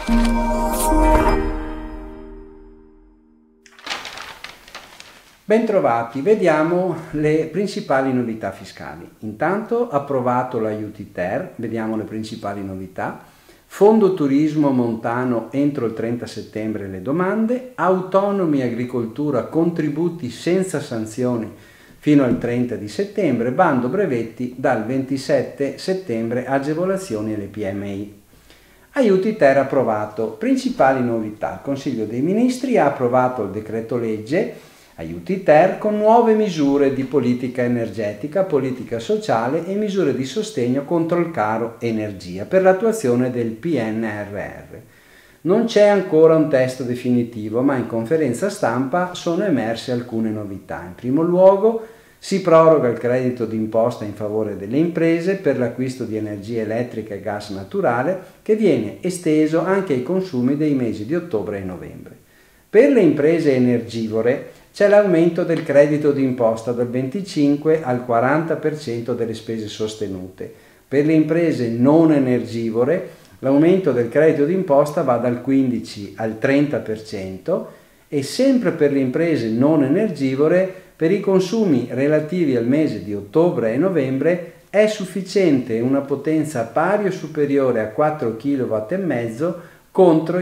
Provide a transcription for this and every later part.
Bentrovati, vediamo le principali novità fiscali. Intanto approvato l'aiuti-ter, vediamo le principali novità. Fondo turismo montano entro il 30 settembre le domande, autonomi agricoltura contributi senza sanzioni fino al 30 di settembre, bando brevetti dal 27 settembre, agevolazioni alle PMI. Aiuti-ter approvato, principali novità. Il Consiglio dei Ministri ha approvato il decreto legge Aiuti-ter con nuove misure di politica energetica, politica sociale e misure di sostegno contro il caro energia per l'attuazione del PNRR. Non c'è ancora un testo definitivo, ma in conferenza stampa sono emerse alcune novità. In primo luogo si proroga il credito d'imposta in favore delle imprese per l'acquisto di energia elettrica e gas naturale, che viene esteso anche ai consumi dei mesi di ottobre e novembre. Per le imprese energivore c'è l'aumento del credito d'imposta dal 25 al 40% delle spese sostenute. Per le imprese non energivore l'aumento del credito d'imposta va dal 15 al 30% e sempre per le imprese non energivore per i consumi relativi al mese di ottobre e novembre è sufficiente una potenza pari o superiore a 4,5 kW contro i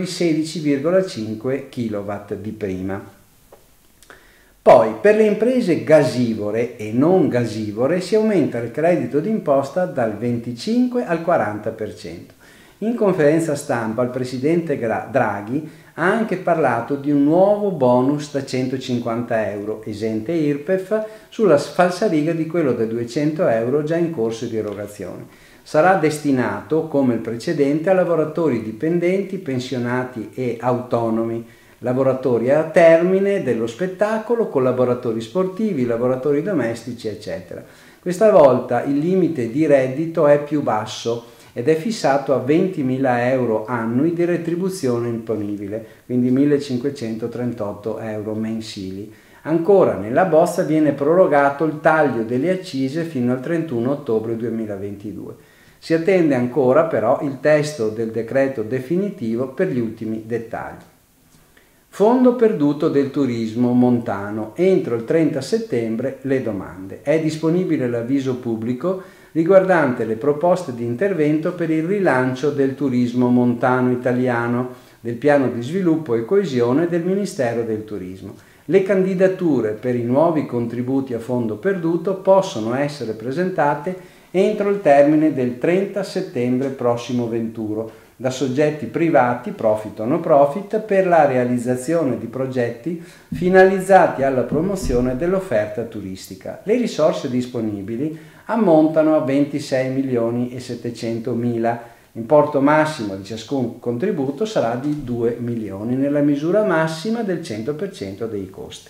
16,5 kW di prima. Poi, per le imprese gasivore e non gasivore si aumenta il credito d'imposta dal 25 al 40%. In conferenza stampa il presidente Draghi ha anche parlato di un nuovo bonus da 150 euro, esente IRPEF, sulla falsariga di quello da 200 euro già in corso di erogazione. Sarà destinato, come il precedente, a lavoratori dipendenti, pensionati e autonomi, lavoratori a termine dello spettacolo, collaboratori sportivi, lavoratori domestici, eccetera. Questa volta il limite di reddito è più basso ed è fissato a 20.000 euro annui di retribuzione imponibile, quindi 1.538 euro mensili. Ancora nella bozza viene prorogato il taglio delle accise fino al 31 ottobre 2022. Si attende ancora però il testo del decreto definitivo per gli ultimi dettagli. Fondo perduto del turismo montano. Entro il 30 settembre le domande. È disponibile l'avviso pubblico riguardante le proposte di intervento per il rilancio del turismo montano italiano, del piano di sviluppo e coesione del Ministero del Turismo. Le candidature per i nuovi contributi a fondo perduto possono essere presentate entro il termine del 30 settembre prossimo venturo da soggetti privati, profit o no profit, per la realizzazione di progetti finalizzati alla promozione dell'offerta turistica. Le risorse disponibili ammontano a 26.700.000. L'importo massimo di ciascun contributo sarà di 2 milioni, nella misura massima del 100% dei costi.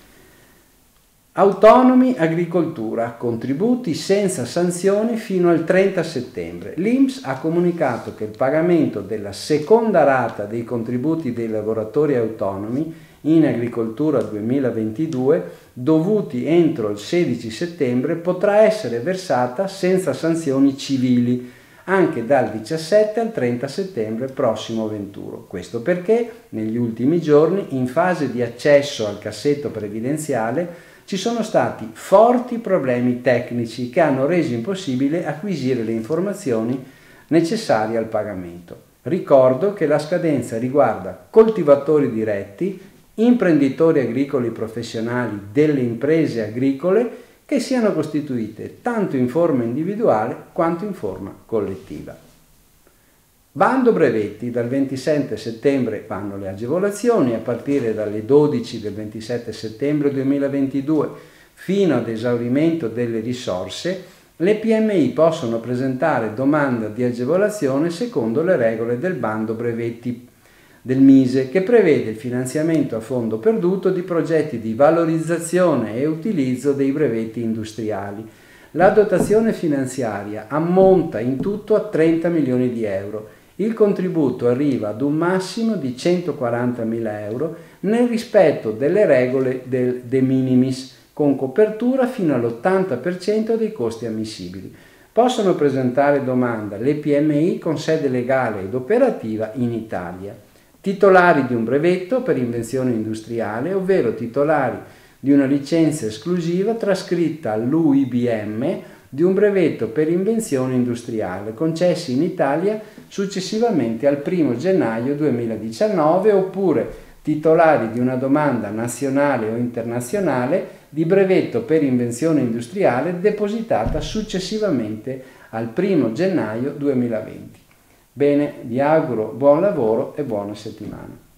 Autonomi agricoltura, contributi senza sanzioni fino al 30 settembre. L'INPS ha comunicato che il pagamento della seconda rata dei contributi dei lavoratori autonomi in agricoltura 2022, dovuti entro il 16 settembre, potrà essere versata senza sanzioni civili, anche dal 17 al 30 settembre prossimo venturo. Questo perché negli ultimi giorni, in fase di accesso al cassetto previdenziale, ci sono stati forti problemi tecnici che hanno reso impossibile acquisire le informazioni necessarie al pagamento. Ricordo che la scadenza riguarda coltivatori diretti, imprenditori agricoli professionali delle imprese agricole che siano costituite tanto in forma individuale quanto in forma collettiva. Bando brevetti, dal 27 settembre vanno le agevolazioni, a partire dalle 12 del 27 settembre 2022 fino ad esaurimento delle risorse, le PMI possono presentare domanda di agevolazione secondo le regole del bando brevetti del MISE, che prevede il finanziamento a fondo perduto di progetti di valorizzazione e utilizzo dei brevetti industriali. La dotazione finanziaria ammonta in tutto a 30 milioni di euro. Il contributo arriva ad un massimo di 140.000 euro nel rispetto delle regole del de minimis, con copertura fino all'80% dei costi ammissibili. possono presentare domanda le PMI con sede legale ed operativa in Italia, titolari di un brevetto per invenzione industriale, ovvero titolari di una licenza esclusiva trascritta all'UIBM di un brevetto per invenzione industriale, concessi in Italia successivamente al 1 gennaio 2019, oppure titolari di una domanda nazionale o internazionale di brevetto per invenzione industriale depositata successivamente al 1 gennaio 2020. Bene, vi auguro buon lavoro e buona settimana.